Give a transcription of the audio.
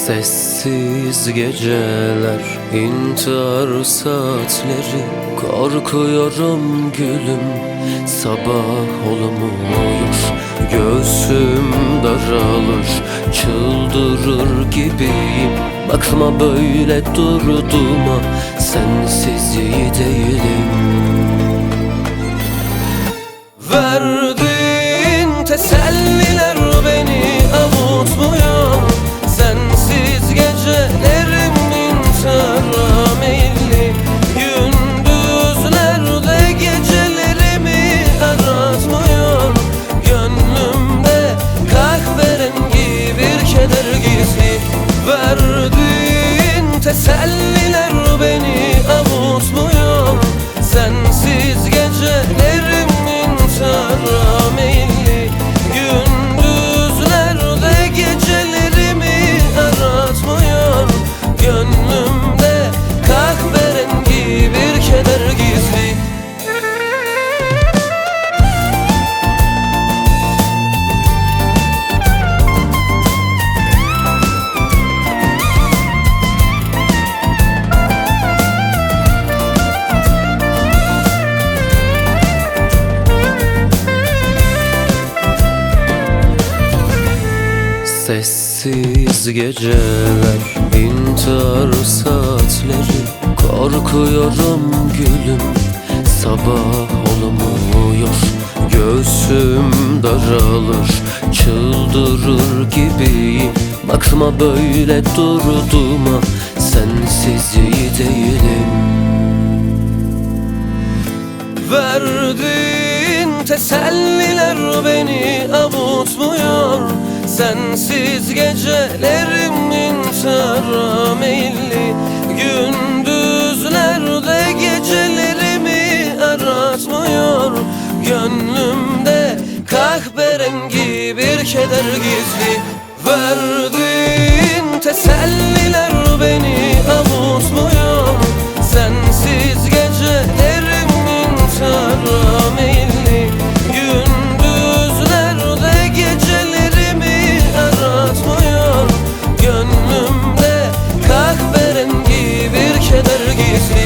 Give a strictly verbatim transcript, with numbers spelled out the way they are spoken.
Sessiz geceler, intihar saatleri. Korkuyorum gülüm, sabah olmuyor. Göğsüm daralır, çıldırır gibiyim. Bakma böyle durduğuma, sensiz iyi değilim. Verdiğin teselliler beni avutmuyor. Sensiz gecelerim intihara meyilli. Gündüzlerde gecelerimi aratmıyor. Gönlümde kahverengi bir keder gizli. Verdiğin teselliler beni avutmuyor. Sensiz gecelerim intihara meyilli. Gündüzlerde gecelerimi aratmıyor. Gönlümde kahverengi bir keder gizli. Sessiz geceler, intihar saatleri. Korkuyorum gülüm, sabah olmuyor. Göğsüm daralır, çıldırır gibiyim. Bakma böyle durduğuma, sensiz iyi değilim. Verdiğin teselliler beni avutmuyor. Sensiz gecelerim intihara meyilli. Gündüzlerde gecelerimi aratmıyor. Gönlümde kahverengi bir keder gizli. Verdiğin teselliler beni avutmuyor. Sensiz gecelerim intihara meyilli. Gündüzlerde gecelerimi aratmıyor. Gönlümde kahverengi bir keder gizli.